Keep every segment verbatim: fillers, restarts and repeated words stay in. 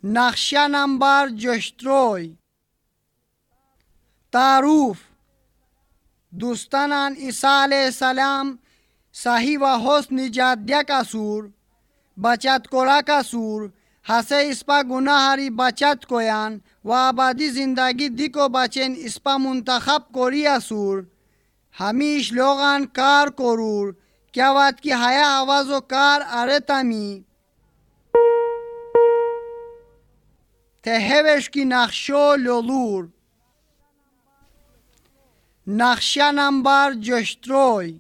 نقشه نمبر جشتروی تعارف دوستانان عیسی علیه السلام صحیح و حسن جادیا کسور بچت کورا کسور حسه اسپا گناهاری بچت کویان و آبادی زندگی دیکو بچن اسپا منتخب کوری اسور همیش لوگان کار کرور کیا وقت کی حیا آواز و کار ارتمی تهوش کی نقشو لولور نقشه نمبر جشتروی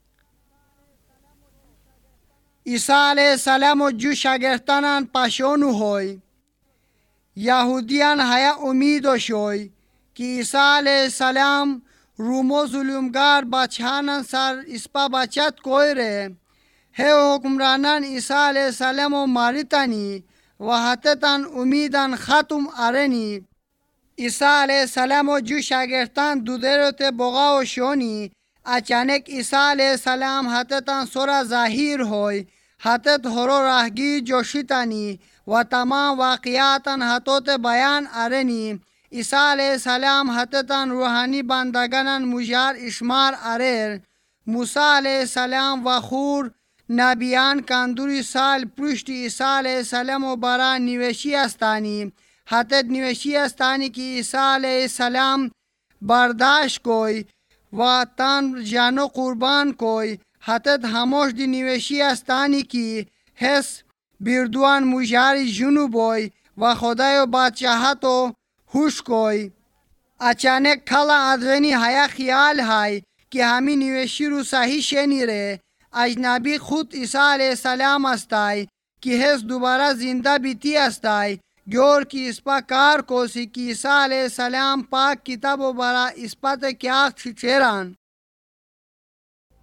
عیسی علیه السلام و جو شاگردانان پشونو ہوئی یهودیان حیا امید شوی که عیسی علیه السلام رومو ظلمگار بچهانان سر اسپا بچت کوئی ره ہے حکمرانان عیسی علیه السلام و ماریتانی و حتتان امیدان ختم ارنی عیسی علیه السلام و جو شاگردان دودروت بغا و شونی اچانک عیسی علیه السلام حتتان سورا ظاهر ہوئی حتت هرو راهگی جوشیتانی و تمام واقعاتان حتوت بیان ارنی عیسی علیه السلام حتتان روحانی بندگانان مجار اشمار ارر موسی علیه السلام و خور نبیان کندوری سال پشت عیسی علیه السلام و برا نوشی استانی حتت نوشی استانی که عیسی علیه السلام برداشت کوئی و تن جانو قربان کوئی حتت هموش دی نوشی استانی کی حس بیردوان مجاری جنوبوی و خدای و بادشاہت و ہوش کوئی اچانک کھلا ادغنی حیا خیال های که همی نوشی رو صحیح شنی ره اجنبی خود عیسی علیه السلام استای که حس دوباره زنده بیتی استای گور کی اسپا کار کوسی کی عیسی علیه السلام پاک کتاب و برا اسپت کیا چیران